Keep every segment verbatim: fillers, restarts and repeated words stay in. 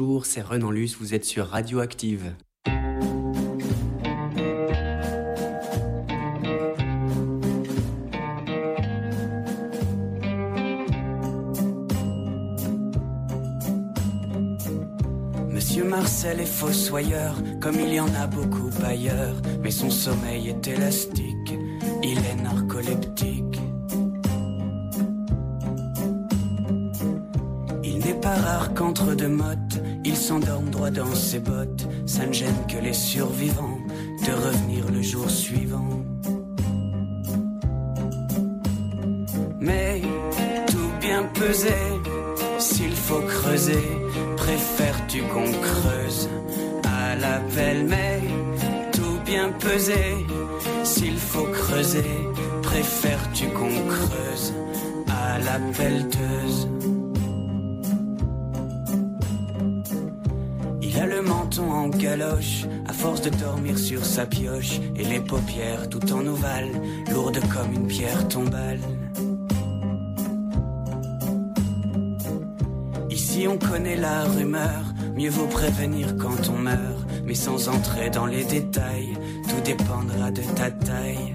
bonjour, c'est Renan Luce, vous êtes sur Radioactive. Monsieur Marcel est fossoyeur, comme il y en a beaucoup ailleurs, mais son sommeil est élastique, il est narcoleptique. Il n'est pas rare qu'entre deux mottes, il s'endorme droit dans ses bottes, ça ne gêne que les survivants de revenir le jour suivant. Mais tout bien pesé, s'il faut creuser, préfères-tu qu'on creuse à la pelle? Mais tout bien pesé, s'il faut creuser, préfères-tu qu'on creuse à la pelleteuse? Il a le menton en galoche, à force de dormir sur sa pioche, et les paupières tout en ovale, lourdes comme une pierre tombale. Si on connaît la rumeur, mieux vaut prévenir quand on meurt, mais sans entrer dans les détails, tout dépendra de ta taille.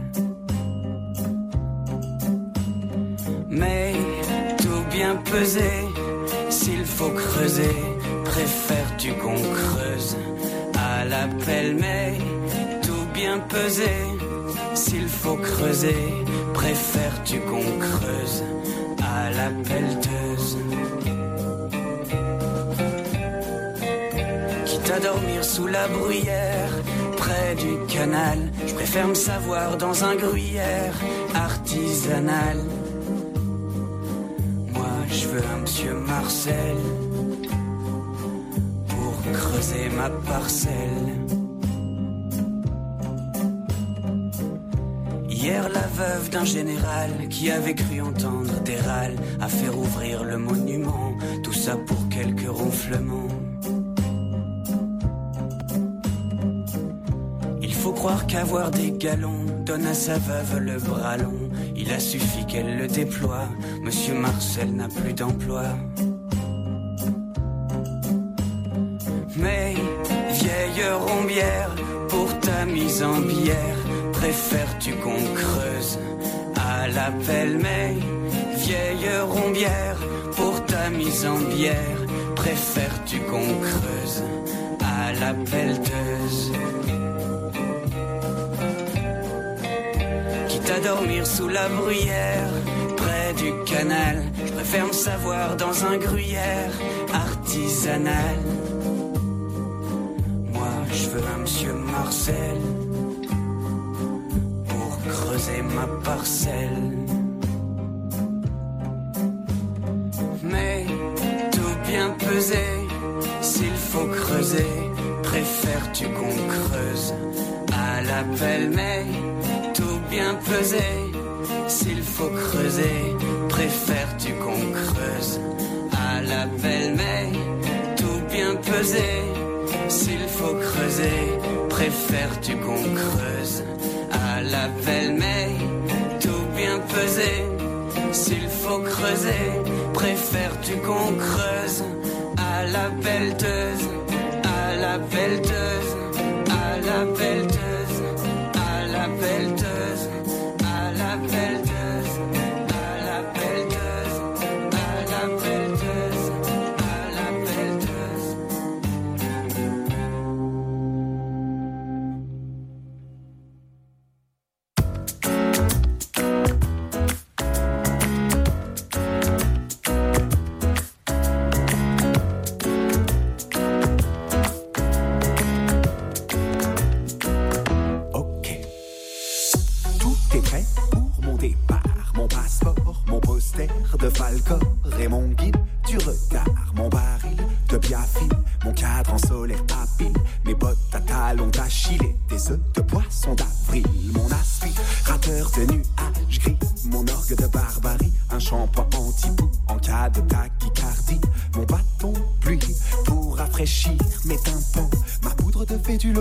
Mais tout bien pesé, s'il faut creuser, préfères-tu qu'on creuse à la pelle? Mais tout bien pesé, s'il faut creuser, préfères-tu qu'on creuse à la pelleteuse? À dormir sous la bruyère, près du canal, je préfère me savoir dans un gruyère artisanal. Moi je veux un monsieur Marcel pour creuser ma parcelle. Hier la veuve d'un général qui avait cru entendre des râles a fait rouvrir le monument, tout ça pour quelques ronflements. Faut croire qu'avoir des galons donne à sa veuve le bras long. Il a suffi qu'elle le déploie, monsieur Marcel n'a plus d'emploi. Mais vieille rombière, pour ta mise en bière, préfères-tu qu'on creuse à la pelle? Mais vieille rombière, pour ta mise en bière, préfères-tu qu'on creuse à la pelleteuse? À dormir sous la bruyère, près du canal, je préfère me savoir dans un gruyère artisanal. Moi je veux un monsieur Marcel pour creuser ma parcelle. Mais tout bien pesé, s'il faut creuser, préfères-tu qu'on creuse à la pelle? Mais bien pesé, s'il faut creuser, préfères-tu qu'on creuse à la pelle? Mais tout bien pesé, s'il faut creuser, préfères-tu qu'on creuse à la pelle? Mais tout bien pesé, s'il faut creuser, préfères-tu qu'on creuse à la pelleteuse, à la pelleteuse, à la pelleteuse, à la pelleteuse?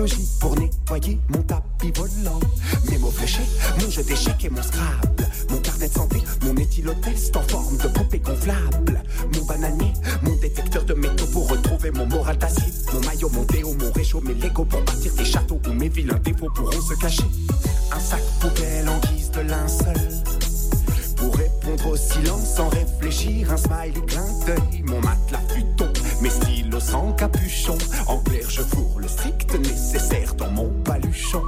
Mon tapis volant, mes mots fléchés, mon jeu d'échecs et mon Scrabble, mon carnet de santé, mon éthylotest en forme de poupée gonflable. Mon bananier, mon détecteur de métaux pour retrouver mon moral d'acier. Mon maillot, mon déo, mon réchaud, mes Legos pour bâtir des châteaux où mes vilains défauts pourront se cacher. Un sac poubelle en guise de linceul pour répondre au silence sans réfléchir. Un smiley clin d'œil, mon matelas futon, mes stylos sans capuchon. En clair, je fourre le strict nécessaire dans mon baluchon.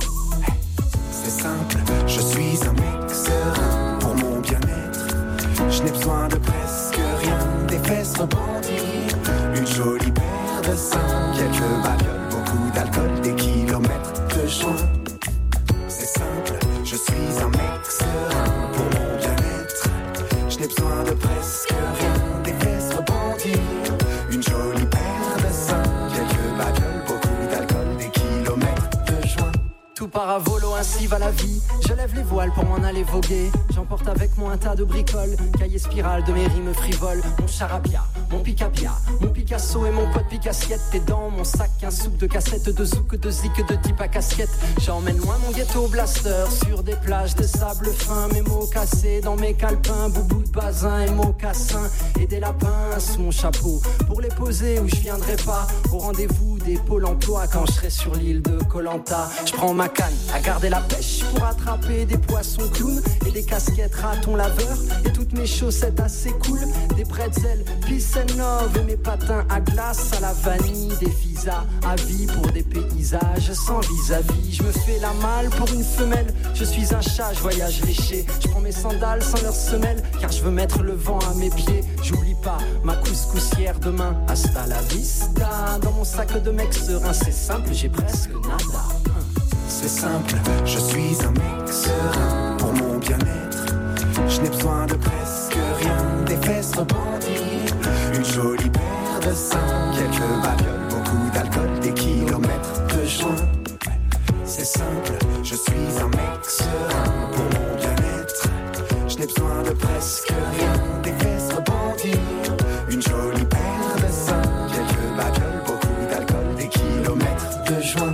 C'est simple, je suis un mec serein pour mon bien-être. Je n'ai besoin de presque rien, des fesses rebondir, une jolie paire de seins, quelques babioles, beaucoup d'alcool, des kilomètres de joints. C'est simple, je suis un mec serein pour mon bien-être. Je n'ai besoin de presque rien, des fesses rebondir, une jolie paire de seins, quelques babioles, beaucoup d'alcool, des kilomètres de joints. Tout part à volo, ainsi va la vie. Je lève les voiles pour m'en aller voguer. J'emporte avec moi un tas de bricoles, cahier spirale de mes rimes frivoles. Mon charabia, mon picapia, mon Picasso et mon pote Picassiette. Et dans mon sac un soupe de cassettes, de zouk, de zik, de type à casquette. J'emmène loin mon ghetto blaster sur des plages de sable fin. Mes mots cassés dans mes calepins, boubou de basin et mocassins. Et des lapins sous mon chapeau pour les poser où je viendrai pas. Au rendez-vous des pôles emploi quand je serai sur l'île de Koh-Lanta. Je prends ma canne à garder la pêche pour attraper des poissons clowns et des casquettes ratons laveurs et toutes mes chaussettes assez cool, des pretzels, peace and love et mes patins à glace à la vanille, des visas à vie pour des paysages sans vis-à-vis. Je me fais la malle pour une femelle, je suis un chat, je voyage léché. Je prends mes sandales sans leurs semelles car je veux mettre le vent à mes pieds. J'oublie pas ma couscoussière demain, hasta la vista. Dans mon sac de mec serein, c'est simple, j'ai presque nada. C'est simple, je suis un mec serein pour mon bien-être. Je n'ai besoin de presque rien, des fesses rebondir, une jolie paire de seins, quelques babioles, beaucoup d'alcool, des kilomètres de joints. C'est simple, je suis un mec serein pour mon bien-être. Je n'ai besoin de presque rien, des fesses rebondir, une jolie paire de seins, quelques babioles, beaucoup d'alcool, des kilomètres de joints.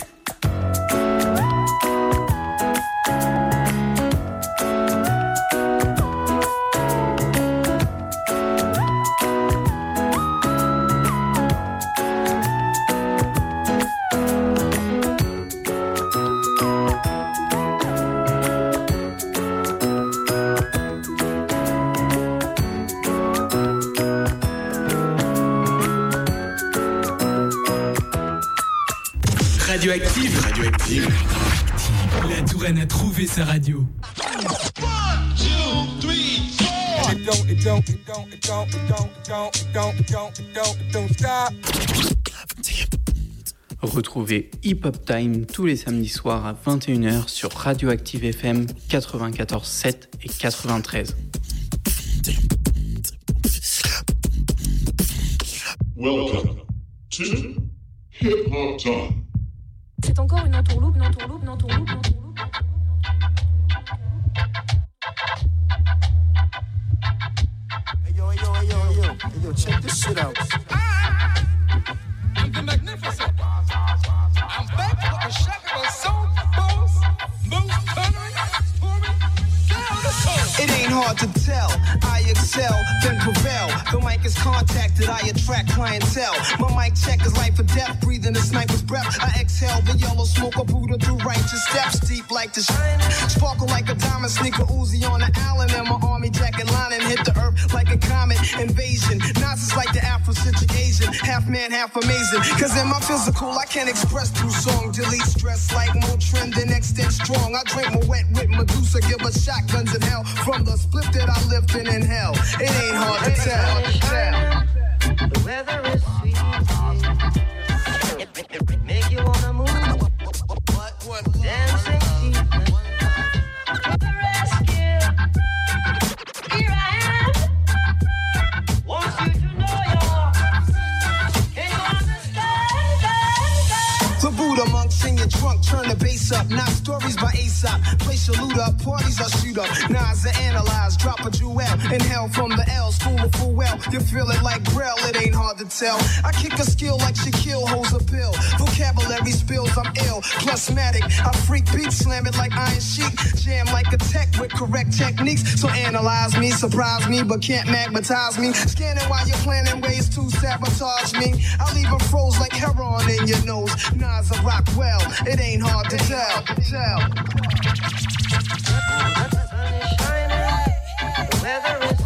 Radioactive. Radioactive. La Touraine a trouvé sa radio. Retrouvez Hip Hop Time tous les samedis soirs à vingt et une heures sur Radioactive F M quatre-vingt-quatorze sept et quatre-vingt-treize. Welcome to Hip Hop Time. C'est encore une entourloupe, une entourloupe, une entourloupe, une entourloupe. Hey yo, hey yo, hey yo, hey yo, hey yo, check this shit out. I'm the magnificent. I'm back with the shackle of soul, bones, moves, thundering, pouring down the soul. It ain't hard to tell. I excel, then prevail. The mic is contacted, I attract clientele. My mic check is life or death, breathing a sniper's breath. I exhale the yellow smoke of Buddha through righteous steps. Deep like the shine, sparkle like a diamond, sneaker Uzi on the Allen. And my army jacket lining hit the earth like a comet invasion. Nazis like the Afrocentric Asian, half man, half amazing. Cause in my physical, I can't express through song. Delete stress like Motrin, then extend strong. I drink my wet with Medusa, give us shotguns in hell. From the split that I lift in in hell. It ain't hard to tell. The weather is sweet. It, it, it make you wanna move. Dancing feet. To the rescue. Here I am. Want you to know you're. Can you understand? The Buddha monks in your trunk, turn the bass up. Not stories by Aesop. Play Place your loot up, parties I shoot up. Nas I analyze, drop a jewel. Inhale from the L, school of full well. You feel it like Braille, it ain't hard to tell. I kick a skill like Shaquille holds a pill. Vocabulary spills, I'm ill. Plusmatic, I freak beat, slam it like Iron Sheik. Jam like a tech with correct techniques. So analyze me, surprise me, but can't magnetize me. Scanning while you're planning ways to sabotage me. I'll leave it froze like heroin in your nose. Nas I rock well, it ain't hard to tell. tell. The weather is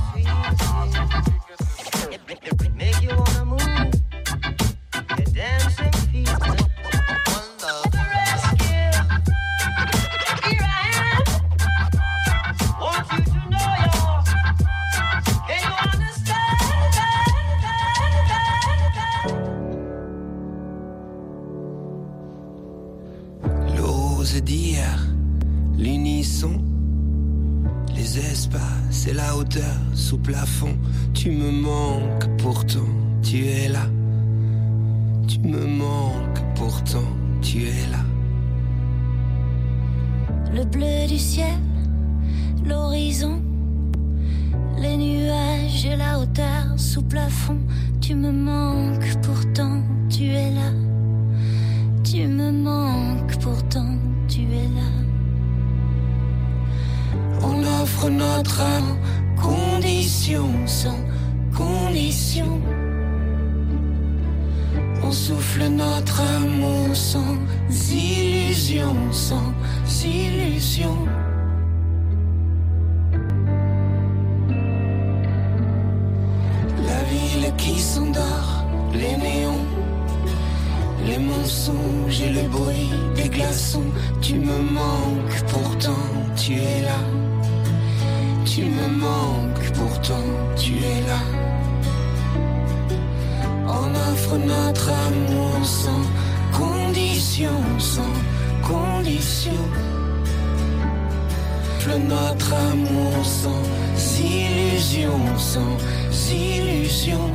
sweet. Make you wanna move. Your dancing feet. One love. The rescue. Here I am. Want you to know you're. Can you understand? L'ose d'hier, l'unisson. Les espaces et la hauteur sous plafond. Tu me manques, pourtant tu es là. Tu me manques, pourtant tu es là. Le bleu du ciel, l'horizon, les nuages et la hauteur sous plafond. Tu me manques, pourtant tu es là. Tu me manques, pourtant tu es là. On offre notre âme, condition sans condition. On souffle notre amour sans illusion, sans illusion. La ville qui s'endort, les néons, les mensonges et le bruit des glaçons. Tu me manques, pourtant tu es là. Tu me manques, pourtant tu es là. On offre notre amour sans condition, sans condition. Offre notre amour sans illusion, sans illusion.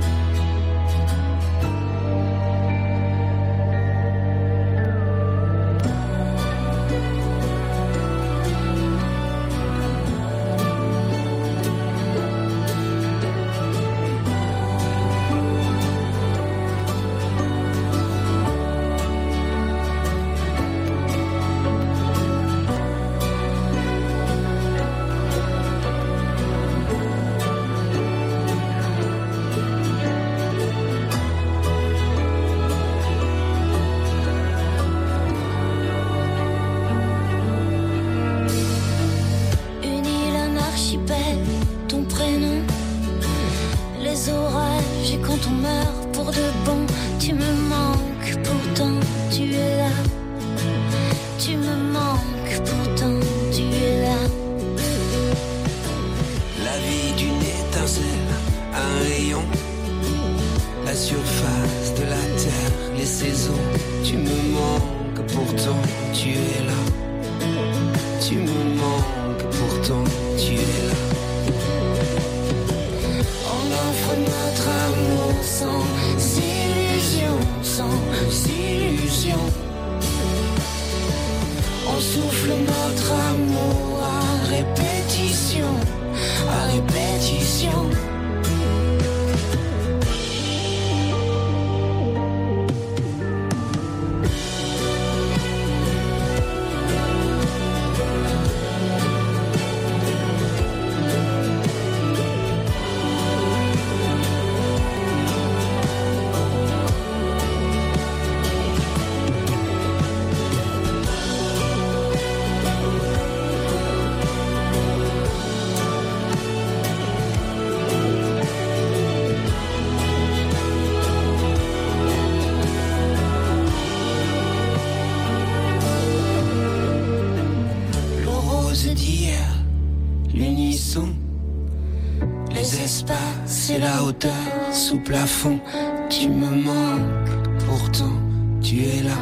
Sous plafond, tu me manques, pourtant tu es là.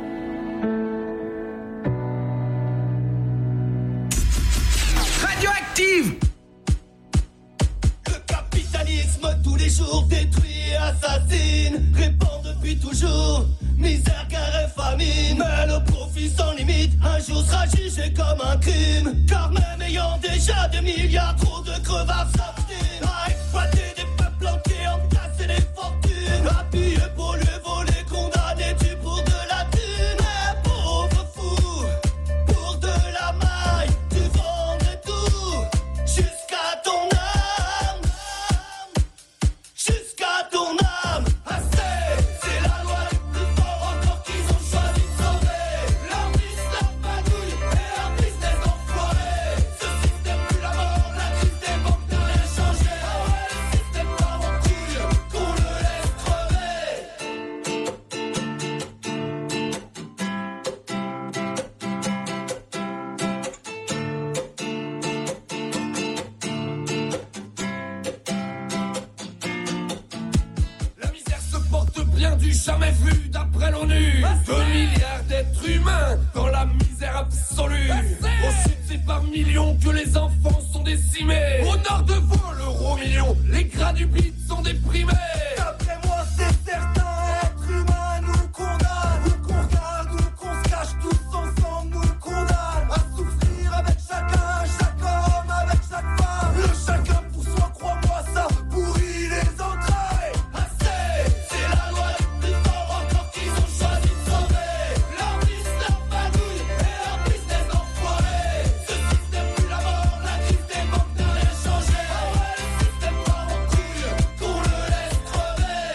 Radioactive. Le capitalisme tous les jours détruit et assassine, répand depuis toujours misère, guerre et famine. Mais le profit sans limite, un jour sera jugé comme un crevards s'obstinent à exploiter des peuples entiers, entasser des fortunes, appuyés, pollués, volés, condamnés, tu pour de la thune. Un pauvre fou, pour de la maille, tu vendrais tout, jusqu'à ton âme, jusqu'à ton âme. Assez, c'est la loi du plus fort, encore qu'ils ont choisi de sauver leur vice, leur badouille et leur business enfoiré. Ce système pue la mort, la crise des banques n'a rien changé. Ah ouais, le système part en couille, qu'on le laisse crever. La misère se porte bien du jamais vu d'après l'ONU. Deux milliards d'êtres humains dans la misère absolue. Au sud c'est par millions que les enfants sont décimés. Au nord de vous l'euro million, les gras du bide sont déprimés. D'après moi c'est certain, être humain nous condamne. Ou qu'on regarde ou qu'on se cache tous ensemble nous condamne à souffrir avec chacun, chaque homme avec chaque femme. Le chacun pour soi, crois-moi ça pourrit les entrailles. Assez, c'est la loi du plus fort, encore qu'ils ont choisi de sauver leur vice, leur badouille et leur business enfoiré. Ce système pue la mort, la crise des banques n'a rien changé. Ah ouais, le système part en couille, qu'on le laisse crever.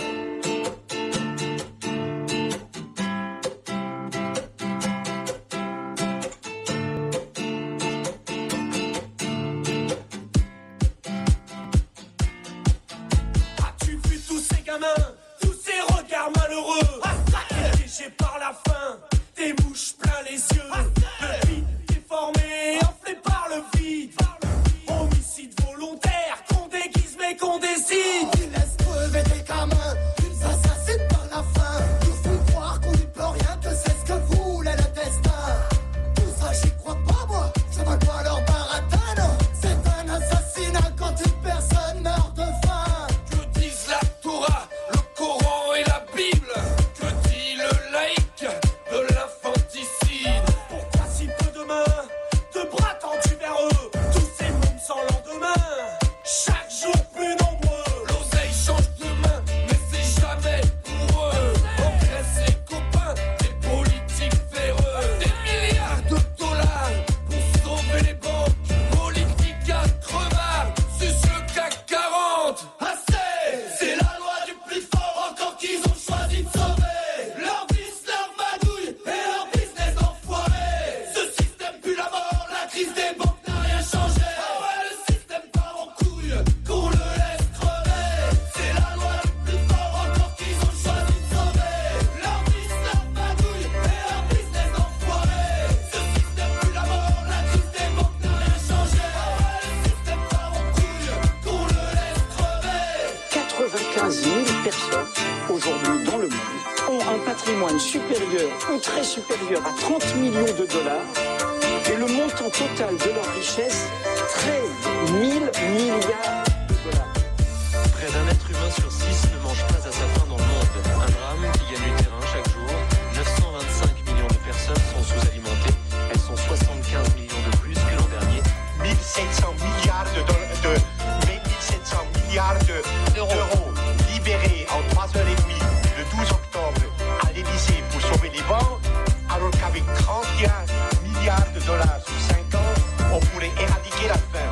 As-tu vu tous ces gamins, tous ces regards malheureux, piégés par la faim, des mouches plein les yeux, de vie déformés, enflés par le vide, homicide volontaire, qu'on déguise mais qu'on décide. Ils laissent crever des gamins, ils assassinent par la faim, nous font croire qu'on n'y peut rien, que c'est ce que voulait le destin. Tout ça j'y crois pas moi, ça va pas leur baratin, non. C'est un assassinat quand une personne meurt de faim. Que disent la Torah, le Coran et la Bible? Que dit le laïc de l'infanticide? Pourquoi si peu de mains, de bras tendus vers eux, tous ces mômes sans lendemain, chaque jour plus nombreux? L'oseille change de main, mais c'est jamais pour eux. Engraisse les copains, des politiques véreux, des milliards de dollars pour sauver les banques. Politique à crevard, suce le C A C quarante. Assez, c'est la loi du plus fort, encore qu'ils ont choisi de sauver leur vice, leur badouille et leur business enfoiré. Ce système pue la mort, la crise des banques n'a rien changé. Ah ouais, le système part en couille, qu'on le laisse crever. C'est la loi du plus fort, encore qu'ils ont choisi de sauver leur vice, leur badouille et leur business enfoiré. Ce système pue la mort, la crise des banques n'a rien changé. Ah ouais, le système part en couille, qu'on le laisse crever. quatre-vingt-quinze mille personnes aujourd'hui dans le monde ont un patrimoine supérieur ou très supérieur à trente millions de dollars et le montant total de leur richesse, treize mille milliards de dollars. Près d'un être humain sur six ne mange pas à sa faim dans le monde. Un drame qui gagne du terrain chaque jour. neuf cent vingt-cinq millions de personnes sont sous-alimentées. Elles sont soixante-quinze millions de plus que l'an dernier. mille sept cents milliards de dollars, de mille sept cents milliards de- d'euros libérés en trois heures et demie le douze octobre à l'Élysée pour sauver les banques, alors qu'avec trente et un milliards de dollars sur cinq ans, on pourrait éradiquer la faim.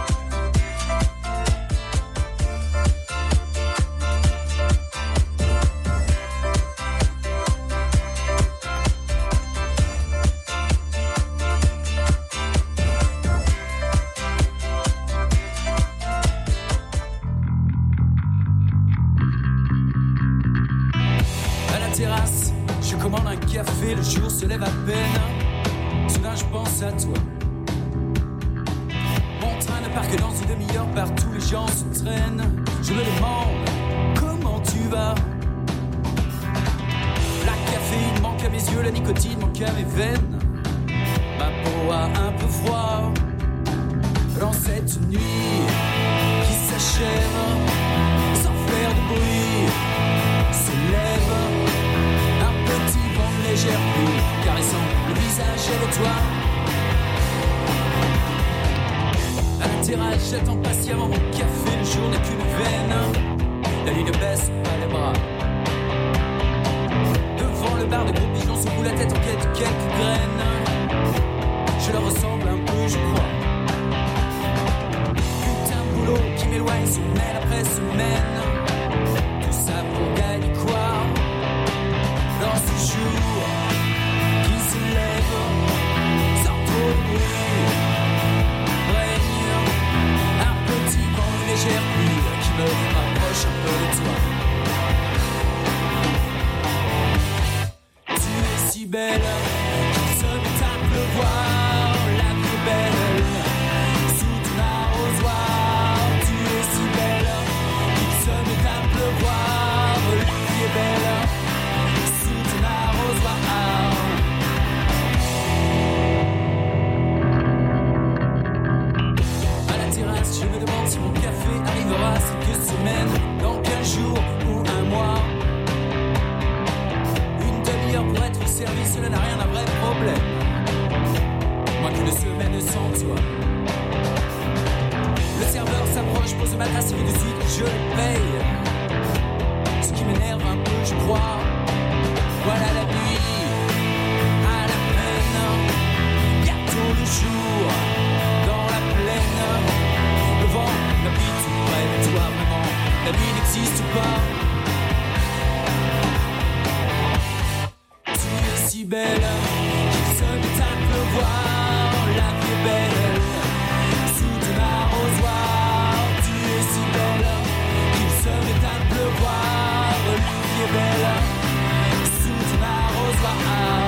À la terrasse, je commande un café, le jour se lève à peine. Soudain je pense à toi. Mon train ne part que dans une demi-heure, partout les gens se traînent. Je me demande comment tu vas. La caféine manque à mes yeux, la nicotine manque à mes veines. Ma peau a un peu froid dans cette nuit qui s'achève sans faire de bruit. Se lève un petit vent de légère pluie caressant le visage et les toits. À la terrasse, j'attends patiemment mon café, le jour n'est qu'une veine. La lune ne baisse pas les bras. Devant le bar, de gros pigeons secouent la tête en quête de quelques graines. Je leur ressemble un peu, je crois. Putain de boulot qui m'éloigne semaine après semaine. Tout ça pour gagner quoi? Dans ce jour qui se lève, sans trop de bruit, règne un petit vent, une légère pluie qui me rapproche un peu de toi. Tu es si belle qu'il se met à pleuvoir, la vie est belle sous ton arrosoir. Tu es si belle qu'il se met à pleuvoir, la vie est belle sous ton arrosoir. À la terrasse, je me demande si mon café arrivera ces deux semaines, dans quinze jours ou un mois. Une demi-heure pour être au service, cela n'a rien d'un vrai problème. Moi qu'une semaine sans toi. Le serveur s'approche, pose ma tasse et de suite je le paye. Ce qui m'énerve un peu, je crois. Voilà la nuit, à la peine. Bientôt le jour, dans la plaine. Le vent m'habite tout près de toi, vraiment. La nuit n'existe pas. Tu es si belle qu'il se met à pleuvoir. La vie est belle sous ton arrosoir. Tu es si belle qu'il se met à pleuvoir. La vie est belle sous ton arrosoir.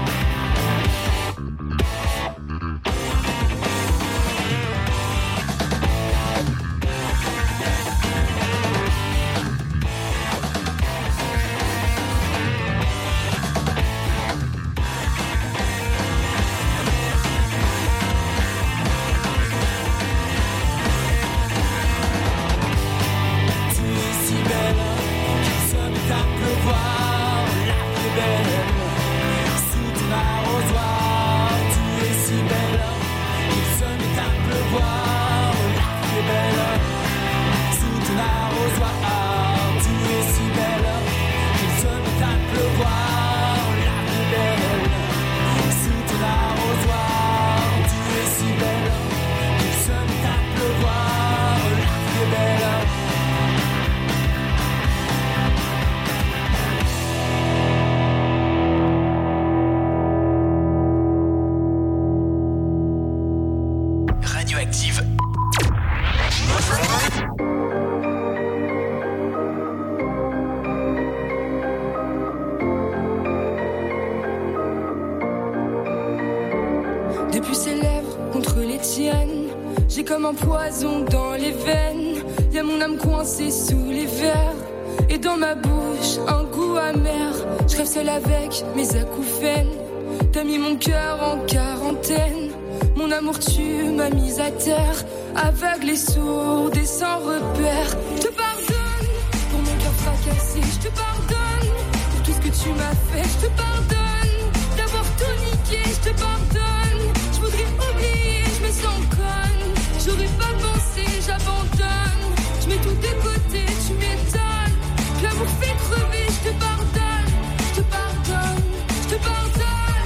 Depuis ses lèvres contre les tiennes, j'ai comme un poison dans les veines. Y'a mon âme coincée sous les verres, et dans ma bouche un goût amer. Je rêve seule avec mes acouphènes. T'as mis mon cœur en quarantaine. Mon amour, tu m'as mise à terre, aveugle et sourde et sans repère. Je te pardonne pour mon cœur fracassé. Je te pardonne pour tout ce que tu m'as fait. Je te pardonne d'avoir tout niqué. Je te pardonne. Je voudrais oublier, je me sens conne. J'aurais pas pensé, j'abandonne. Je mets tout de côté, tu m'étonnes. L'amour fait crever, je te pardonne. Je te pardonne, je te pardonne.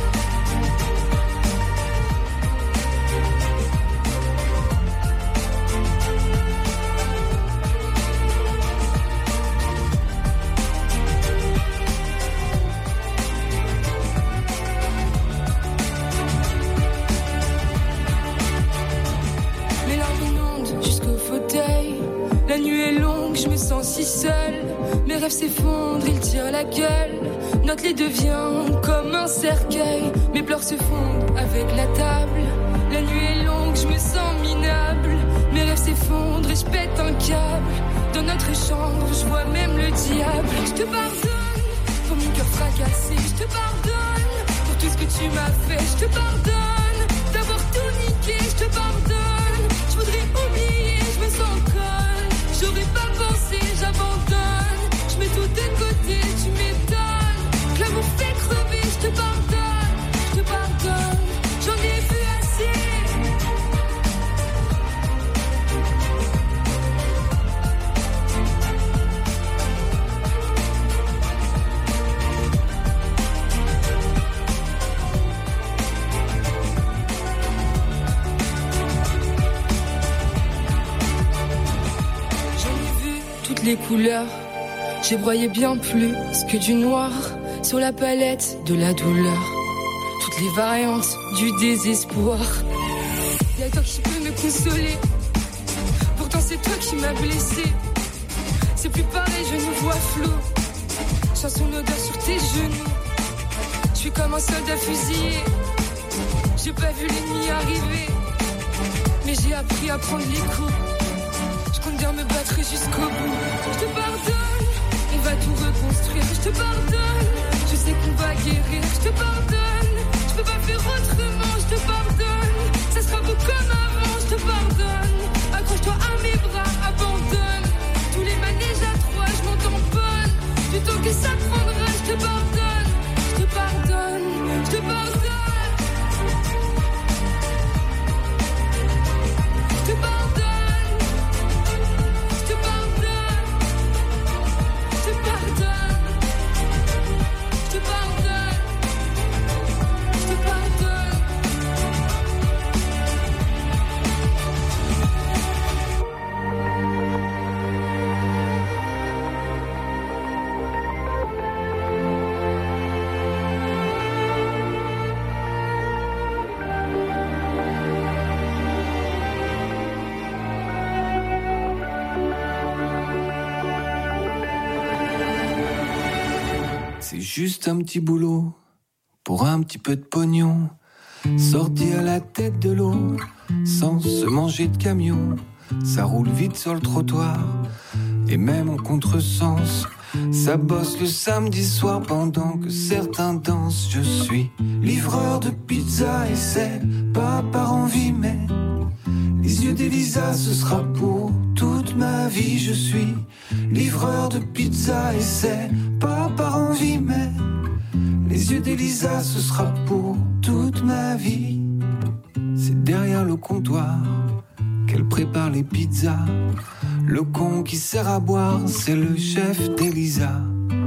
La nuit est longue, je me sens si seule. Mes rêves s'effondrent, ils tirent la gueule. Notre lit devient comme un cercueil. Mes pleurs se fondent avec la table. La nuit est longue, je me sens minable. Mes rêves s'effondrent et je pète un câble. Dans notre chambre, je vois même le diable. Je te pardonne pour mon cœur fracassé. Je te pardonne pour tout ce que tu m'as fait. Je te pardonne d'avoir tout niqué. Je te pardonne. Je voudrais oublier, je me sens conne. J'aurais pas pensé, j'abandonne. Je mets tout de côté, tu m'étonnes. L'amour fait crever, je te pardonne. Je te pardonne, j'en ai vu assez. les couleurs. J'ai broyé bien plus que du noir sur la palette de la douleur. Toutes les variantes du désespoir. Y'a toi qui peux me consoler. Pourtant c'est toi qui m'as blessé. C'est plus pareil, je nous vois flou. Sens son odeur sur tes genoux. Je suis comme un soldat fusillé. J'ai pas vu l'ennemi arriver, mais j'ai appris à prendre les coups. Je compte bien me battre jusqu'au bout. Je te pardonne, on va tout reconstruire. Je te pardonne, je sais qu'on va guérir. Je te pardonne, je peux pas faire autrement. Je te pardonne, ça sera beau comme avant. Je te pardonne, accroche-toi à mes bras, abandonne tous les manèges à trois, je m'en tamponne. Plutôt que ça prendra, je te pardonne, je te pardonne, je te pardonne. Je te pardonne, je te pardonne, je te pardonne, je te pardonne, je te pardonne. C'est juste un petit boulot pour un petit peu de pognon. Sortir la tête de l'eau sans se manger de camion. Ça roule vite sur le trottoir et même en contresens. Ça bosse le samedi soir pendant que certains dansent. Je suis livreur de pizza et c'est pas par envie mais les yeux d'Elisa ce sera pour toute ma vie. Je suis livreur de pizza et c'est pas par envie mais les yeux d'Elisa ce sera pour toute ma vie. C'est derrière le comptoir qu'elle prépare les pizzas. Le con qui sert à boire c'est le chef d'Elisa.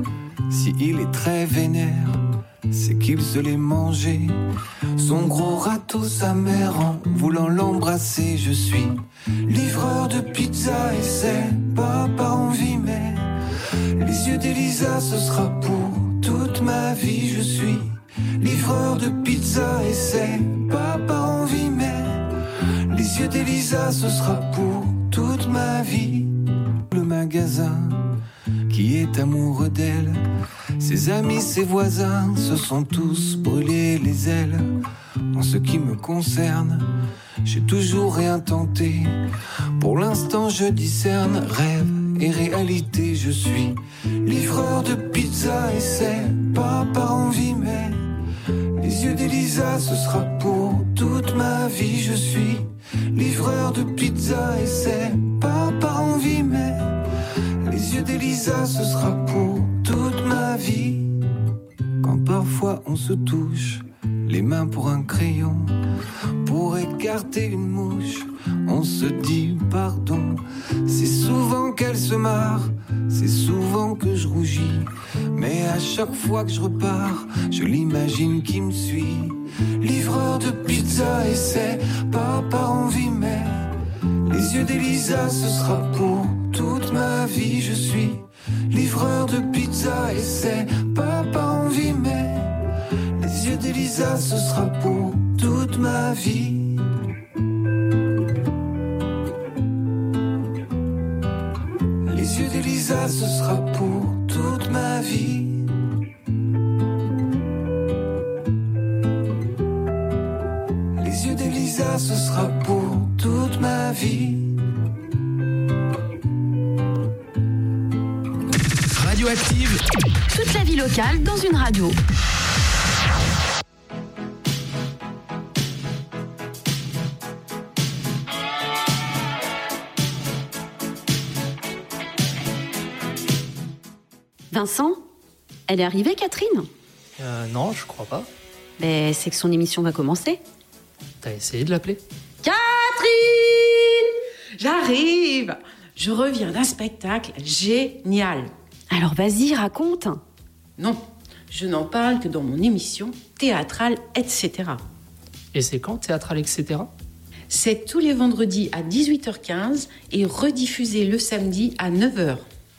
Si il est très vénère c'est qu'il se l'est mangé. Son gros râteau sa mère en voulant l'embrasser. Je suis livreur de pizza et c'est pas par envie mais les yeux d'Elisa ce sera pour toute ma vie. Je suis livreur de pizza et c'est pas par envie mais les yeux d'Elisa ce sera pour toute ma vie. Le magasin qui est amoureux d'elle, ses amis, ses voisins se sont tous brûlés les ailes. En ce qui me concerne, j'ai toujours rien tenté. Pour l'instant je discerne rêve et réalité. Je suis livreur de pizza et c'est pas par envie mais les yeux d'Elisa ce sera pour toute ma vie. Je suis livreur de pizza et c'est pas par envie mais les yeux d'Elisa ce sera pour toute ma vie. Quand parfois on se touche les mains pour un crayon, pour écarter une mouche, on se dit pardon. C'est souvent qu'elle se marre, c'est souvent que je rougis, mais à chaque fois que je repars, je l'imagine qui me suit. Livreur de pizza et c'est pas par envie mais les yeux d'Elisa ce sera pour toute ma vie. Je suis livreur de pizza et c'est pas par envie mais les yeux d'Elisa ce sera pour toute ma vie. Les yeux d'Elisa ce sera pour toute ma vie. Les yeux d'Elisa ce sera pour toute ma vie. Radioactive. Toute la vie locale dans une radio. Vincent, elle est arrivée, Catherine ? Euh, non, je crois pas. Ben, c'est que son émission va commencer. T'as essayé de l'appeler ? Catherine ! J'arrive ! Je reviens d'un spectacle génial. Alors vas-y, raconte. Non, je n'en parle que dans mon émission théâtrale, et cetera. Et c'est quand, théâtrale, et cetera ? C'est tous les vendredis à dix-huit heures quinze et rediffusé le samedi à neuf heures.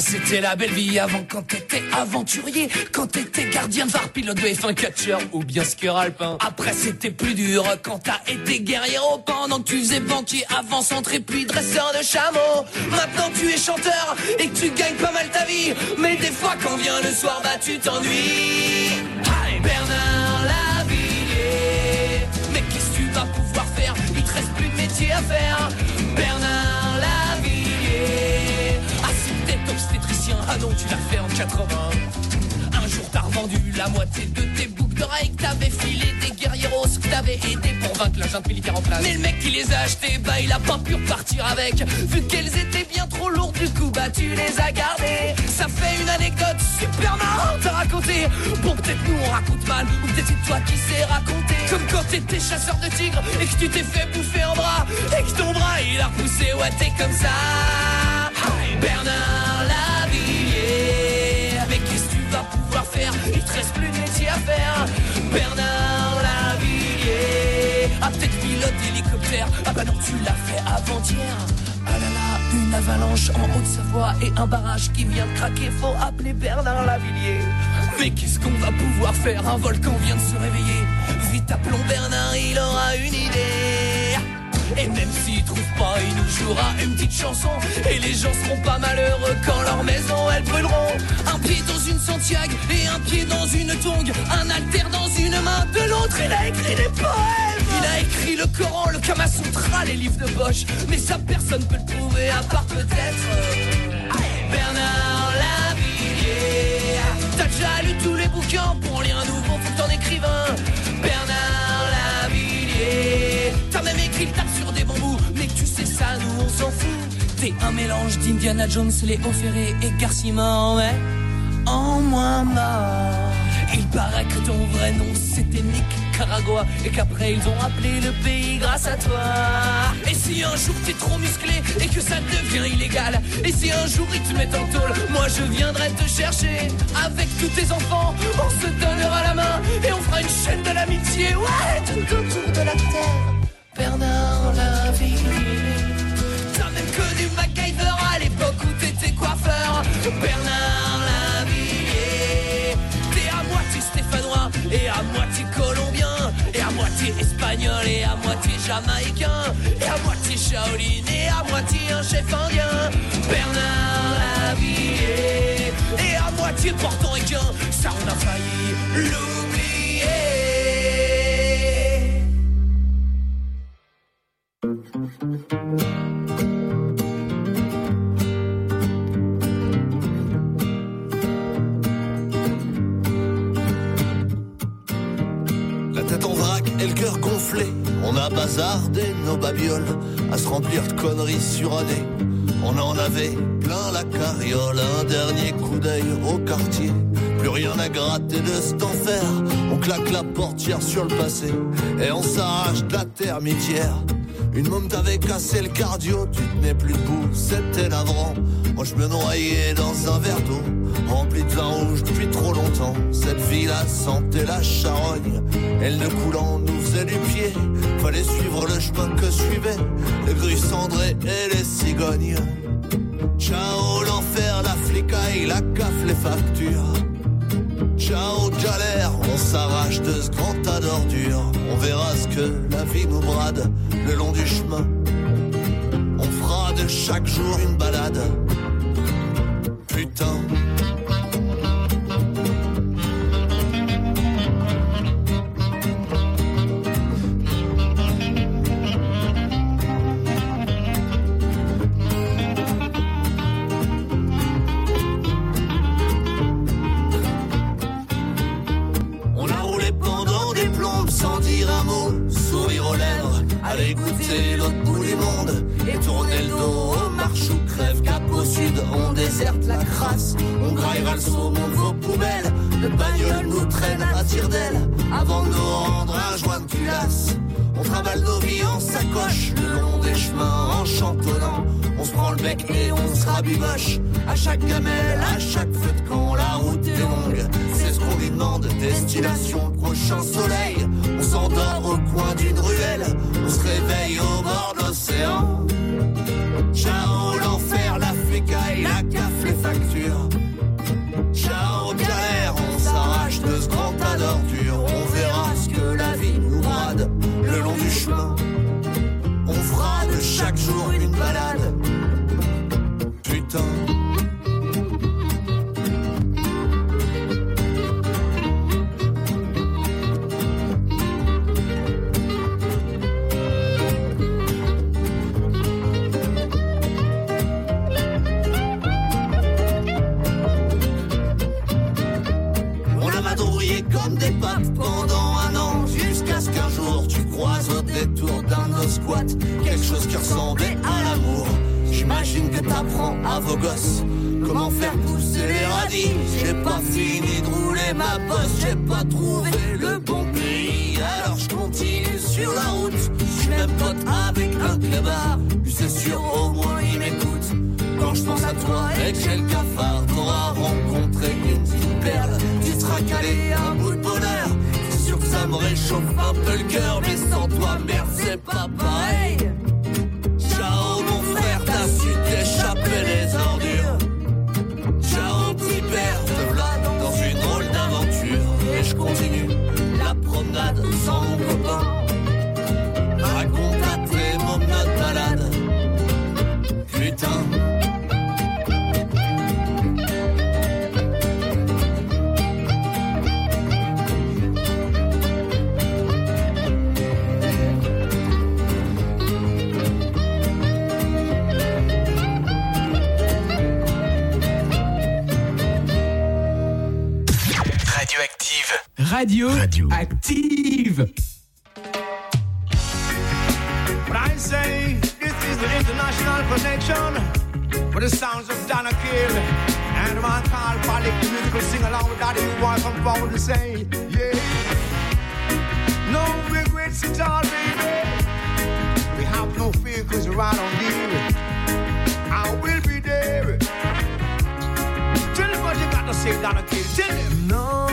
c'était la belle vie avant, quand t'étais aventurier, quand t'étais gardien de phare, pilote de F un, catcheur ou bien skieur alpin. Après c'était plus dur quand t'as été guerriero, pendant que tu faisais banquier, avant-centre et puis dresseur de chameau. Maintenant tu es chanteur et que tu gagnes pas mal ta vie, mais des fois quand vient le soir bah tu t'ennuies. Hey, Bernard Lavillier, mais qu'est-ce que tu vas pouvoir faire? Il te reste plus de métier à faire. Bernard Lavillier, ah si t'es obstétricien, ah non tu l'as fait en quatre-vingts. Un jour t'as revendu la moitié de tes boucles d'oreilles, que t'avais filé des guerrieros, que t'avais aidé pour vaincre la junte militaire en place. Mais le mec qui les a achetés, bah il a pas pu repartir avec, vu qu'elles étaient bien trop lourdes, du coup bah tu les as gardées. Ça fait une anecdote super marrante à raconter. Bon peut-être nous on raconte mal, ou peut-être c'est toi qui sais raconter. Comme quand t'étais chasseur de tigres et que tu t'es fait bouffer un bras, et que ton bras il a repoussé, ouais t'es comme ça. Hey, Bernard Lavillier, mais qu'est-ce que tu vas pouvoir faire? Il te reste plus de métier à faire. Bernard Lavillier, ah peut-être pilote d'hélicoptère, ah bah non tu l'as fait avant-hier. Ah là là, une avalanche en Haute-Savoie et un barrage qui vient de craquer, faut appeler Bernard Lavillier. Mais qu'est-ce qu'on va pouvoir faire? Un volcan vient de se réveiller, vite appelons Bernard, il aura une idée. Et même s'il trouve pas, il nous jouera une petite chanson, et les gens seront pas malheureux quand leur maison elles brûleront. Un pied dans une Santiago et un pied dans une tongue, un haltère dans une main, de l'autre il a écrit des poèmes. Il a écrit le Coran, le Kama Sutra, les livres de Bosch, mais ça personne peut le prouver à part peut-être euh, Bernard Lavillier. T'as déjà lu tous les bouquins, pour en lire un nouveau faut que t'en écrives un. Bernard Lavillier, t'as même écrit le tape sur des bambous, mais tu sais ça, nous on s'en fout. T'es un mélange d'Indiana Jones, Léon Ferré et Garcimore, mais en moins mort. Il paraît que ton vrai nom c'était Nicaragua, et qu'après ils ont appelé le pays grâce à toi. Et si un jour t'es trop musclé et que ça devient illégal, et si un jour ils te mettent en tôle, moi je viendrai te chercher. Avec tous tes enfants, on se donnera la main et on fera une chaîne de l'amitié, ouais, tout autour de la terre. Bernard Lavillier, t'as même connu MacGyver à l'époque où t'étais coiffeur. Bernard Lavillier, t'es à moitié stéphanois et à moitié colombien, et à moitié espagnol et à moitié jamaïcain, et à moitié Shaolin et à moitié un chef indien. Bernard Lavillier, et à moitié portoricain, ça on a failli l'oublier. La tête en vrac et le cœur gonflé, on a bazardé nos babioles à se remplir de conneries surannées. On en avait plein la carriole, un dernier coup d'œil au quartier. Plus rien à gratter de cet enfer, on claque la portière sur le passé et on s'arrache de la termitière. Une môme t'avait cassé le cardio, tu tenais plus debout, c'était navrant. Moi je me noyais dans un verre d'eau rempli de vin rouge depuis trop longtemps. Cette vie-là sentait la charogne, elle ne coulant nous faisait du pied. Fallait suivre le chemin que suivaient les grues cendrées et les cigognes. Ciao l'enfer, la flicaille, la caf, les factures. Ciao galère, on s'arrache de ce grand tas d'ordures. On verra ce que la vie nous brade le long du chemin. On fera de chaque jour une balade. Putain. Allez goûter l'autre bout du monde et tourner le dos aux marches ou crève. Cap au sud, on déserte la crasse. On graillera le saumon de vos poubelles. Le bagnole nous traîne à tire d'aile avant de nous rendre un joint de culasse. On travaille nos vies en sacoche le long des chemins en chantonnant. On se prend le bec et on se rabiboche. À chaque gamelle, à chaque feu de camp, la route est longue. C'est ce qu'on lui demande, destination prochain soleil. On s'endort au coin d'une ruelle, on se réveille au bord de l'océan. Ciao l'enfer, la flicaille, la caf, les factures. squat, quelque chose qui ressemblait à l'amour. J'imagine que t'apprends à vos gosses comment faire pousser les radis. J'ai pas fini de rouler ma bosse, j'ai pas trouvé le bon pays. Alors je continue sur la route, je suis même pote avec un clébard. Puis c'est sûr au moins il m'écoute quand je pense à toi et que j'ai le cafard. T'auras rencontré une petite perle, tu seras calé un bout de bonheur. C'est sûr que ça me réchauffe un peu le cœur, mais sans toi merde c'est pas pareil. Ciao mon frère, t'as su t'échapper des ordures. Ciao petit père, te voilà dans une drôle d'aventure. Et je continue la promenade sans mon copain. Raconte à tes mon notre malade. Putain. Radio, Radio Active. When I say this is the international connection with the sounds of Donna Kill and the man called Polly, the musical sing along with Daddy Boy come forward to say, yeah. No regrets at all, baby. We have no fear cause we're right on deal. I will be there. Tell them what you got to say, Donna Kill. Tell them. No.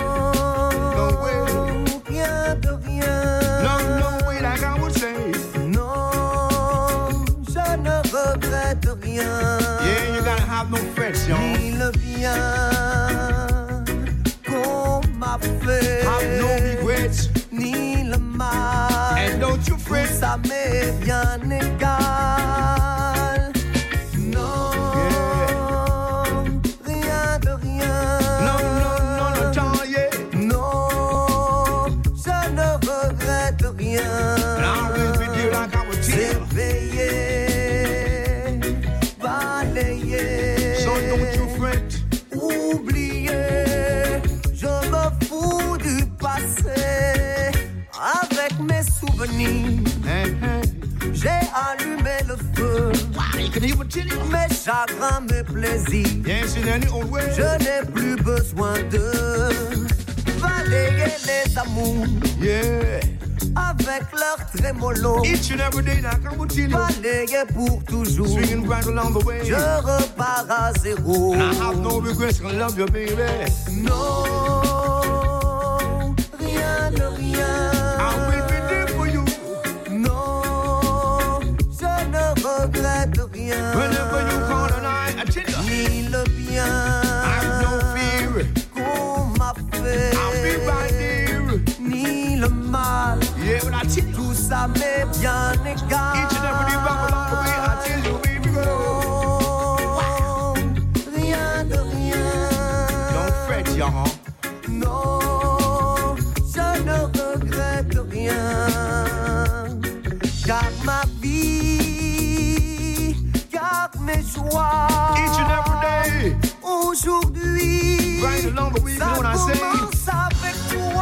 Non, non, oui, like I would say. Non, je ne regrette rien. Yeah, you gotta have no frets, y'all. Ni le bien qu'on m'a fait. Have no regrets. Ni le mal. And don't you fret. Ça m'est bien égal. Non, yeah. Rien de rien. Non, non, non, non, tant, yeah. Rien. C'est payé, balayé. So don't you fret. Oublié, je me fous du passé. Avec mes souvenirs, hey, hey. J'ai allumé le feu. Mes chagrins, mes plaisirs. Yes, je n'ai plus besoin de balayer les amours. Yeah. Avec leur trémolo. Each and every day, now come with you. Balayer pour toujours. Swinging right along the way. Je repars à zéro. And I have no regrets, I love you, baby. Non, rien de rien. I will be there for you. Non, je ne regrette rien. Whenever you call and I, I tell you. Ni le bien. I have no fear. Qu'on m'a fait. I'll be right there. Ni le mal. Yeah, when I tell you. Tout ça m'est bien égal. Each and every day back along the way, I tell you, baby girl. Rien de rien. Don't fret, y'all. Non, je ne regrette rien. Car ma vie, car mes joies. Each and every day. Aujourd'hui, right along the way, ça you know what I say? Commence avec toi.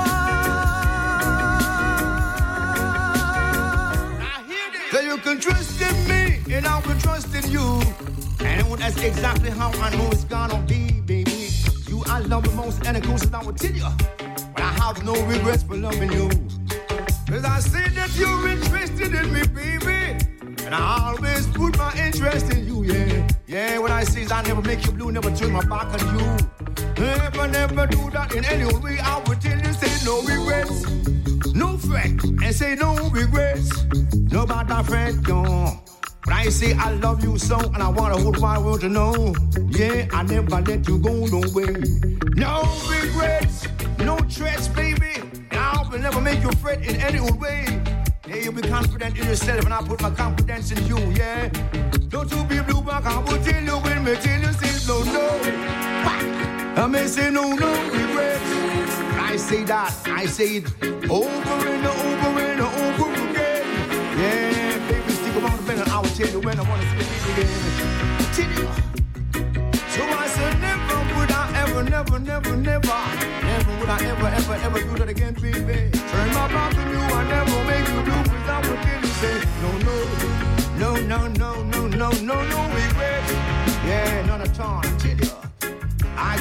So you can trust in me, and I will trust in you. And that's exactly how I know it's gonna be, baby. You, I love the most, and of course, I will tell you. But I have no regrets for loving you. Cause I see that you're interested in me, baby. And I always put my interest in you, yeah. Yeah, what I say is I never make you blue, never turn my back on you. Never, never do that in any way. I will tell you, say no regrets. No fret, and say no regrets. No about that fret, yo. When I say I love you so, and I want the whole wide world to know. Yeah, I never let you go, no way. No regrets, no threats, baby. And I will never make you fret in any old way. Yeah, you be confident in yourself, and I put my confidence in you, yeah. Don't you be blue back, I will tell you when me tell you say no, no. I may say no, no regrets. I say that, I say it over and over and over again. Yeah, baby, stick around the bend and I will tell you when I want to speak again. Tell you. So I said never would I ever, never, never, never, never would I ever, ever, ever do that again, baby. Turn my back on you, I never make you do, cause I will tell you, say, no, no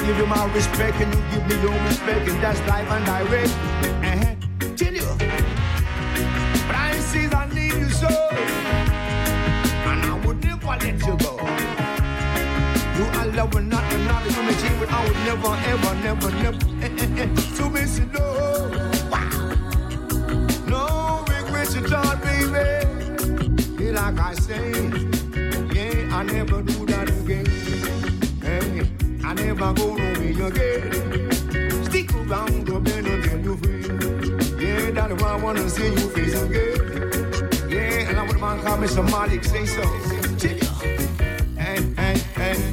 give you my respect and you give me your respect, and that's live and direct. Uh-huh. Tell you, but I see I need you so, and I would never let you go. You are love and not another human being, but I would never, ever, never, never, eh, eh, eh, to miss you, no. Wow. No regrets at all, baby. Hey, like I say, yeah, I never do that again. Hey, I never go no way again. Stick around the bend until you free. Yeah, that's why I wanna see you face again. Yeah, and I would want to call me somebody say so. Hey, hey, hey.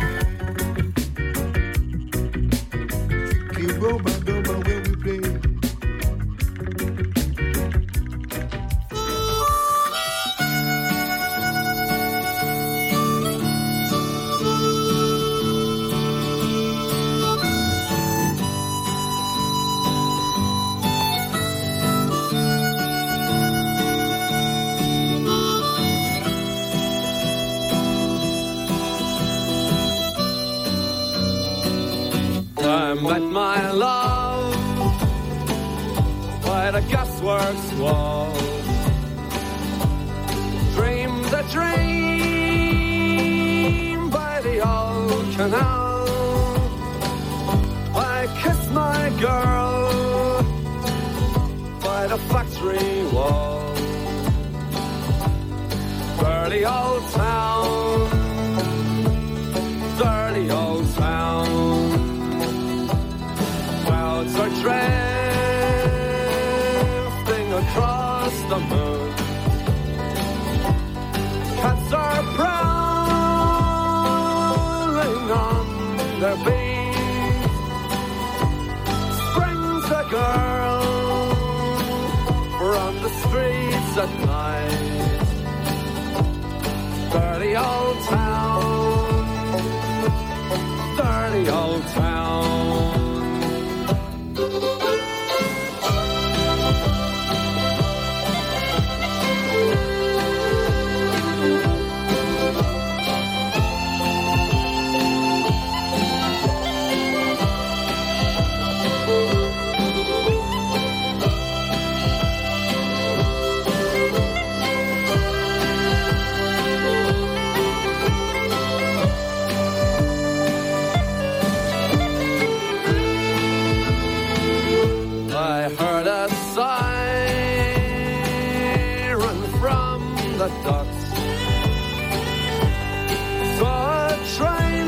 Keep going, go by where we play. I met my love by the gasworks wall. Dreamed a dream by the old canal. I kissed my girl by the factory wall. Dirty old town, dirty old town. Clouds are drifting across the moon. Cats are prowling on their beat. Spring's a girl from the streets at night. Dirty old town, dirty old town. I heard a siren from the docks. Saw a train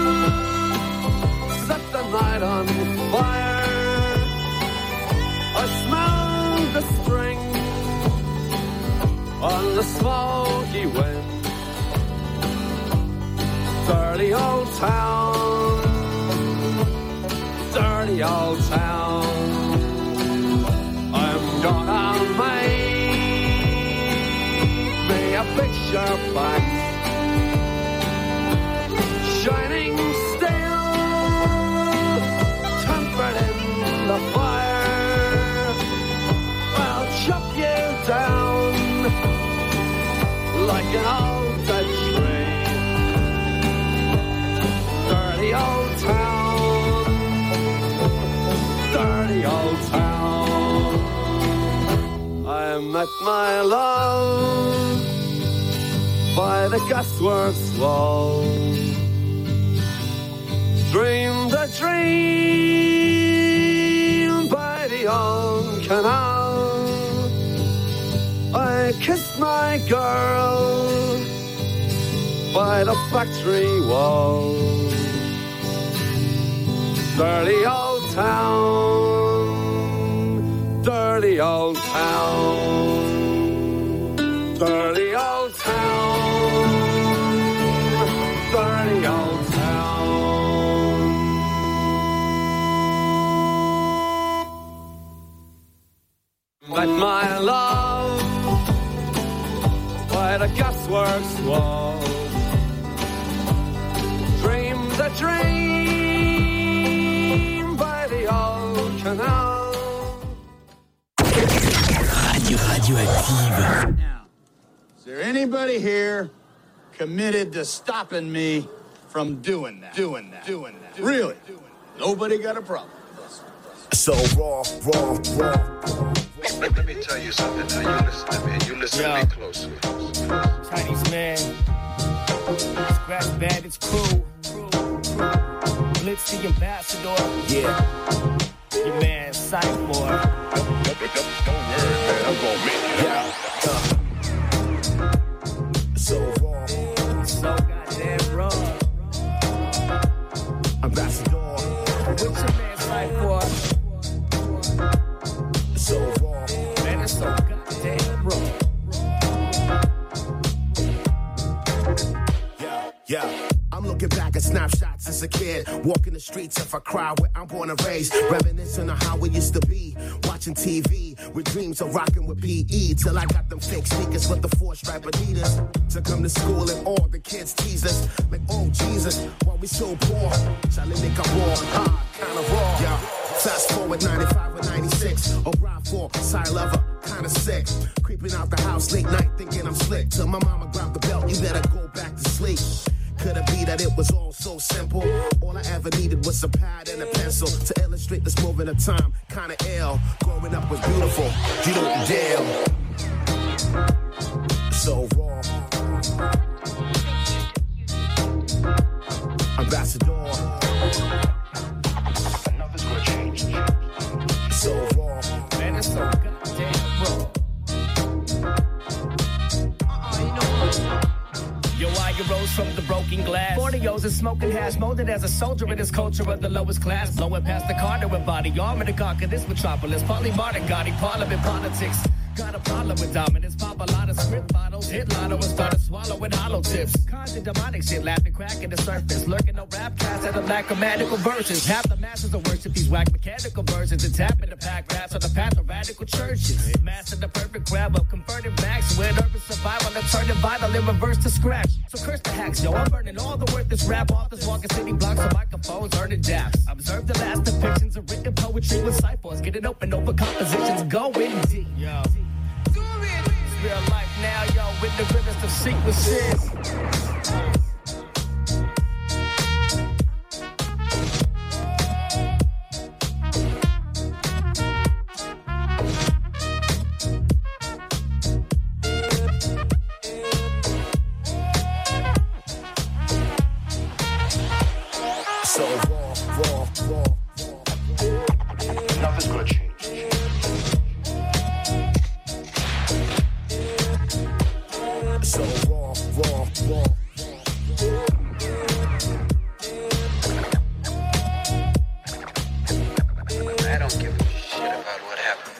set the night on fire. I smelled the string on the smoky wind. Dirty old town, dirty old town. I'm gonna make me a picture back, shining steel, tempered in the fire. I'll chop you down like an old dead tree. Dirty old town, dirty old town. I met my love by the gasworks wall. Dreamed a dream by the old canal. I kissed my girl by the factory wall. Dirty old town, dirty old town, dirty old town, dirty old town. Met my love by the gasworks wall. Dreamed a dream by the old canal. Radio Radioactive. Is there anybody here committed to stopping me from doing that? Doing that? Doing that? Really? Nobody got a problem. So raw, raw, raw. Let, let me tell you something. Now you listen to me, and you listen Yo. to me closely. Chinese man, Scratch Bandits crew, Blitz the ambassador. Yeah. Your man, Cypher. Don't, don't, don't, don't worry, man. I'm gonna make it. Yeah. Uh. So raw. So goddamn raw. Ambassador. What's your man, Cypher? So raw. Man, it's so goddamn raw. Yeah, yeah. I'm looking back at snapshots as a kid. Walking the streets if I cry where I'm born and raised. Reminiscing on how it used to be. Watching T V with dreams of rocking with P E. Till I got them fake sneakers with the four stripe Adidas. To come to school and all the kids tease us. Like, oh Jesus, why we so poor? Charlie think I'm raw, hard, kinda raw. Yeah. Fast forward ninety-five or ninety-six. Or ride for side lover, kinda sick. Creeping out the house late night thinking I'm slick. Till my mama grabbed the belt, you better go back to sleep. Could it be that it was all so simple? All I ever needed was a pad and a pencil to illustrate this moment of time. Kinda ill. Growing up was beautiful. You don't dare. So raw. Ambassador. Nothing's gonna change. So raw. Man, it's so goddamn raw. Yo, I rose from the broken glass. forty-os is smoking hash, molded as a soldier in this culture of the lowest class. Blowing past the Carter with body armor to conquer this metropolis. Polymartin, Gotti, parliament politics. Got a problem with dominance. Pop a lot of script bottles. Hit lotto and started swallowing hollow tips. Constant demonic shit, laughing, cracking the surface. Lurking no rap cast at a lack of magical versions. Half the masses of worship these whack mechanical versions. And tapping the pack raps on the path of radical churches. Master the perfect grab of converted backs. With urban survival and turning vital in reverse to scratch. So curse the hacks, yo. I'm burning all the worthless rap authors. Walking city blocks with microphones, earning daps. Observe the last depictions of written poetry with ciphers. Getting open over compositions, going deep. Yo. It's real life now, yo, with the rivers of sequences. So raw, raw, raw. Nothing's gonna change. So raw, raw, raw. I don't give a shit about what happened.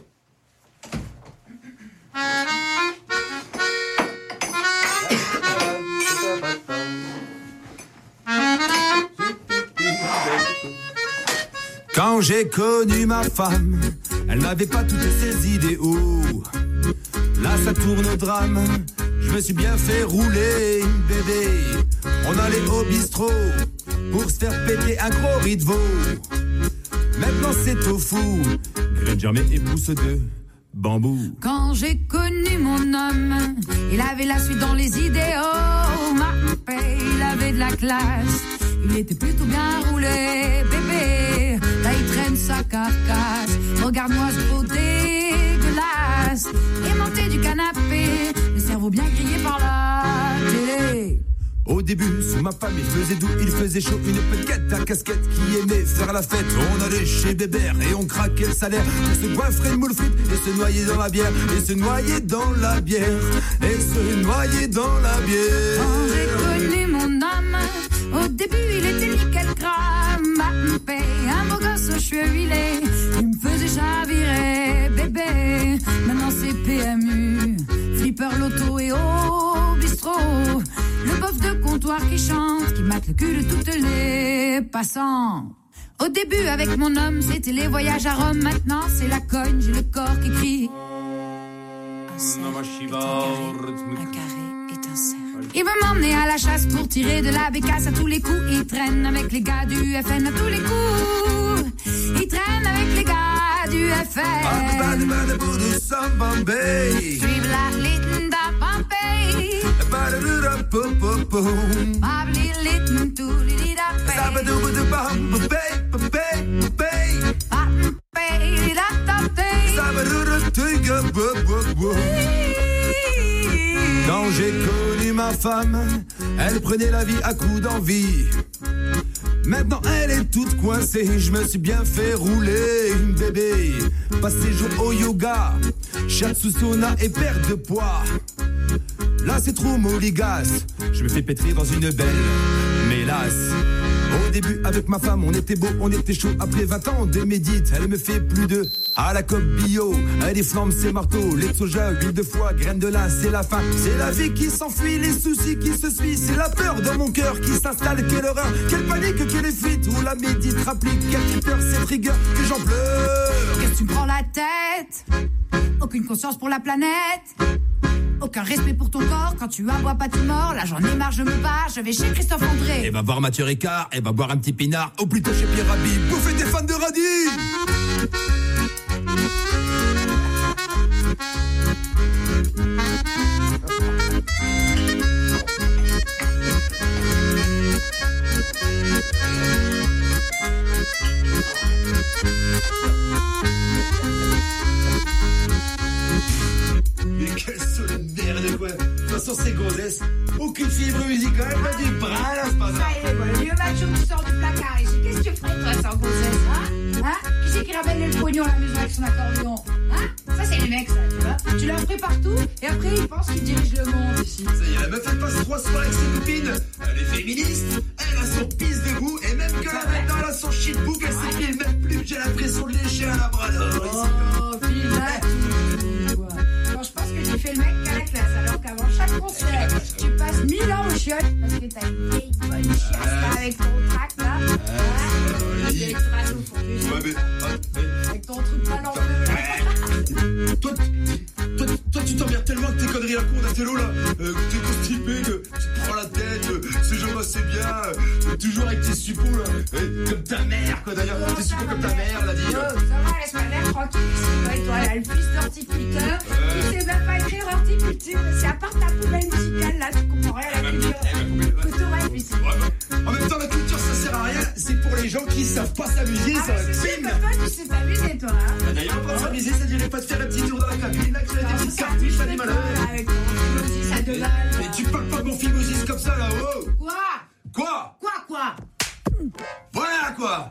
Quand j'ai connu ma femme, elle n'avait pas toutes ses idéaux. Là ça tourne au drame, je me suis bien fait rouler, bébé. On allait au bistrot pour se faire péter un gros riz de veau. Maintenant c'est au fou, graine germée et pousse de bambou. Quand j'ai connu mon homme, il avait la suite dans les idéaux. Ma paix, il avait de la classe, il était plutôt bien roulé, bébé. Là il traîne sa carcasse, regarde-moi ce beau dégueulasse. Aimanté du canapé, le cerveau bien grillé par la télé. Au début, sous ma femme, il faisait doux, il faisait chaud, une petite à casquette qui aimait faire la fête. On allait chez Bébert et on craquait le salaire pour se goinfrer de moules frites et se noyer dans la bière, et se noyer dans la bière, et se noyer dans la bière. Quand j'ai connu mon homme, au début il était nickel gramme. Un beau gosse aux cheveux huilés, il me faisait chavirer, bébé. Maintenant c'est P M U, flipper loto et au bistrot. Le bof de comptoir qui chante, qui mate le cul de toutes les passants. Au début avec mon homme, c'était les voyages à Rome. Maintenant c'est la cogne, j'ai le corps qui crie. Un cercle, un carré est un cercle. Il veut m'emmener à la chasse pour tirer de la bécasse à tous les coups. Il traîne avec les gars du F N à tous les coups. Il traîne avec les gars du F N. Suivre la ligne da Pompey. Babli little to lida pay. Quand j'ai connu ma femme, elle prenait la vie à coups d'envie. Maintenant elle est toute coincée, je me suis bien fait rouler, bébé. Passe ses jours au yoga, shiatsu sauna et perte de poids. Là c'est trop moligasse, je me fais pétrir dans une belle mélasse. Au début avec ma femme on était beau, on était chaud. Après vingt ans de médite, elle me fait plus de à la coque bio. Elle des flammes, c'est marteau, lait de soja, huile de foie, graines de lin, c'est la fin. C'est la vie qui s'enfuit, les soucis qui se suivent. C'est la peur dans mon cœur qui s'installe, quelle horreur, quelle panique, quelle effrite. Où la médite rapplique, quelle peur, cette rigueur que j'en pleure. Qu'est-ce que tu me prends la tête? Aucune conscience pour la planète, aucun respect pour ton corps. Quand tu aboies pas tu mords. Là j'en ai marre, je me barre, je vais chez Christophe André. Elle va voir Mathieu Ricard, elle va boire un petit pinard. Ou plutôt chez Pierre Rabhi, bouffer des fans de radis. Mais quelle seule merde quoi. De toute façon c'est gonzesse. Aucune fibre musicale, pas du brin là, c'est pas ça. Ça y est, voilà, le vieux macho qui sort du placard ici. Qu'est-ce que tu ferais toi sans gonzesse, hein? Hein? Qui c'est qui ramène le pognon à la maison avec son accordéon? Hein? Ça c'est les mecs ça, tu vois. Tu leur ferais partout et après ils pensent qu'ils dirigent le monde ici. Ça y est, la meuf elle passe trois soirs avec ses copines. Elle est féministe, elle a son pisse de goût. Et même que là maintenant elle a son shitbook, elle s'épile même plus. J'ai l'impression de lécher un labrador. Oh, file là, quand je pense que tu fais le mec qu'à la classe, alors qu'avant chaque concert, tu passes mille ans aux chiottes parce que t'as une vieille bonne chiasse là avec ton trac là. Ouais, vieille trace au fond du ouais, mais, avec ton truc pas l'enveu. Toi, toi, toi, tu t'emmerdes tellement que tes conneries à con d'Atello là, euh, que t'es constipé, que tu te prends la tête, euh, ce jeu c'est bien, euh, toujours avec tes suppos là, euh, comme ta mère quoi d'ailleurs, tes suppos comme ta mère l'a dit. Oh, ça va, laisse ma mère tranquille, c'est toi et toi, elle a le fils d'horticulteur, tu sais même pas écrire horticulture, c'est à part ta poubelle musicale là, tu comprends rien à la culture, que t'aurais ici. En même temps la culture ça sert à rien, c'est pour les gens qui savent pas s'amuser, ah, ça c'est sûr que toi tu sais t'amuser toi hein. Bah, d'ailleurs pas s'amuser, ça dirait pas de faire un petit tour dans la cabine, là que tu as des petites cartouches, pas des malades. Avec ton phimosis à deux balles. Mais tu parles pas de mon phimosis comme ça là, oh. Quoi? Quoi? Quoi quoi? Voilà quoi.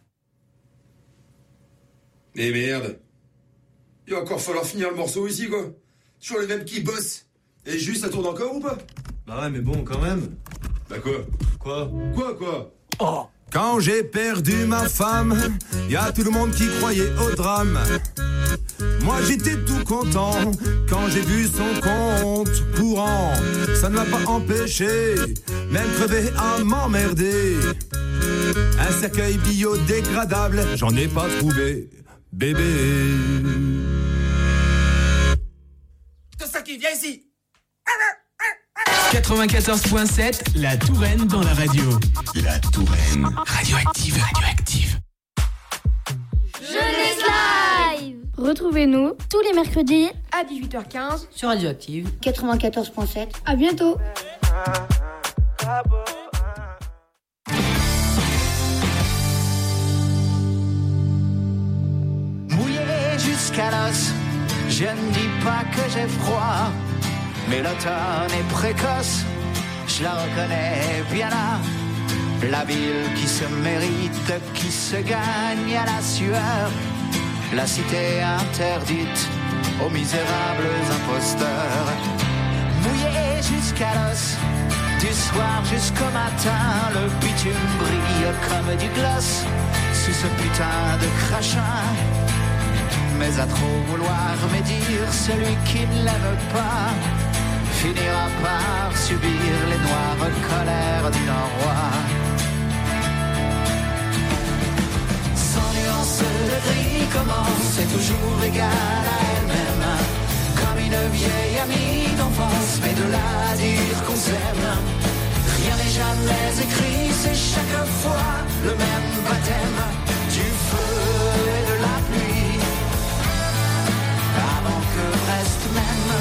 Mais merde. Il va encore falloir finir le morceau ici quoi. Toujours les mêmes qui bossent. Et juste ça tourne encore ou pas? Bah ouais mais bon quand même. Bah quoi? Quoi? Quoi quoi? Oh. Quand j'ai perdu ma femme, y a tout le monde qui croyait au drame. Moi j'étais tout content quand j'ai vu son compte courant. Ça ne m'a pas empêché, même crevé à m'emmerder. Un cercueil biodégradable, j'en ai pas trouvé, bébé. C'est ça qui vient ici. quatre-vingt-quatorze point sept, la Touraine dans la radio. La Touraine. Radioactive, radioactive. Jeunesse Live. Retrouvez-nous tous les mercredis à dix-huit heures quinze sur Radioactive quatre-vingt-quatorze point sept. À bientôt. Mouillé jusqu'à l'os, je ne dis pas que j'ai froid, mais l'automne est précoce, je la reconnais bien là. La ville qui se mérite, qui se gagne à la sueur, la cité interdite aux misérables imposteurs. Mouillé jusqu'à l'os, du soir jusqu'au matin, le bitume brille comme du gloss sous ce putain de crachin. Mais à trop vouloir médire, celui qui ne l'aime pas finira par subir les noires colères du Nord-Roi. Sans nuance de gris commence, c'est toujours égal à elle-même. Comme une vieille amie d'enfance, mais de là à dire qu'on s'aime, rien n'est jamais écrit, c'est chaque fois le même baptême du feu et de la pluie, avant que reste même.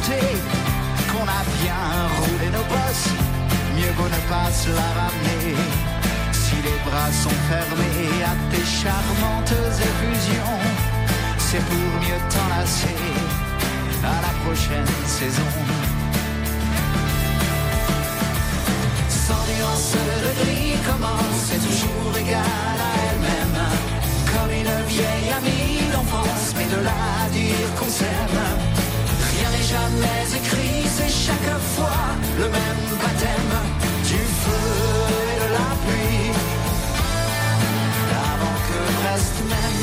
sait qu'on a bien roulé nos bosses, mieux vaut ne pas se la ramener. Si les bras sont fermés à tes charmantes effusions, c'est pour mieux t'enlacer à la prochaine saison. Sans nuance de gris commence, c'est toujours égal à elle-même. Comme une vieille amie d'enfance, mais de là à dire qu'on s'aime. Rien n'est jamais écrit, c'est chaque fois le même baptême. Du feu et de la pluie, avant que reste même.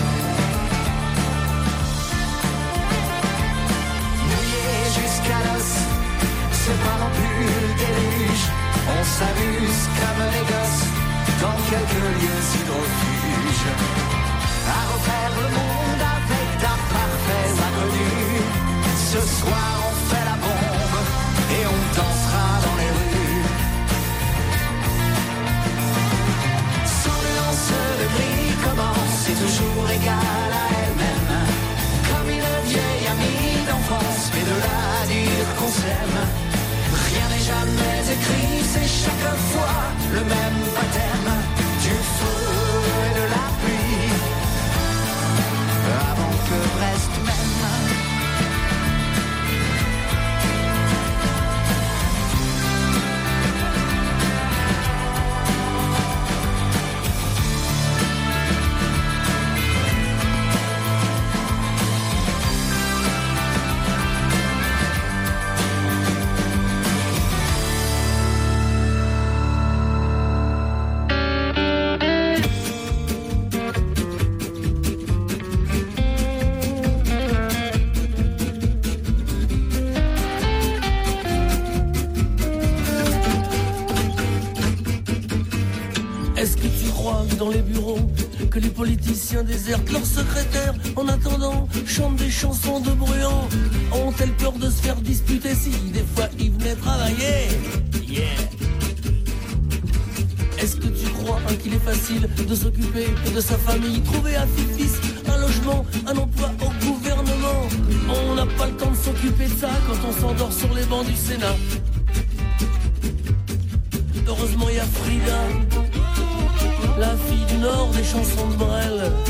Mouillé jusqu'à l'os, c'est pas non plus le déluge. On s'amuse comme les gosses dans quelques lieux hydrofuges, à refaire le monde avec d'un parfait inconnu. Ce soir on fait la bombe et on dansera dans les rues. Sans nuance de gris commence, c'est toujours égal à elle-même. Comme une vieille amie d'enfance, mais de là à dire qu'on s'aime. Rien n'est jamais écrit, c'est chaque fois le même baptême. Du feu et de la pluie, avant que Brest même. Dans les bureaux, que les politiciens désertent leurs secrétaires en attendant, chantent des chansons de bruyants. Ont-elles peur de se faire disputer si des fois ils venaient travailler? Yeah. Est-ce que tu crois hein, qu'il est facile de s'occuper de sa famille, trouver un fils, un logement, un emploi au gouvernement? On n'a pas le temps de s'occuper de ça quand on s'endort sur les bancs du Sénat. Heureusement il y a Frida, la fille du Nord des chansons de Brel.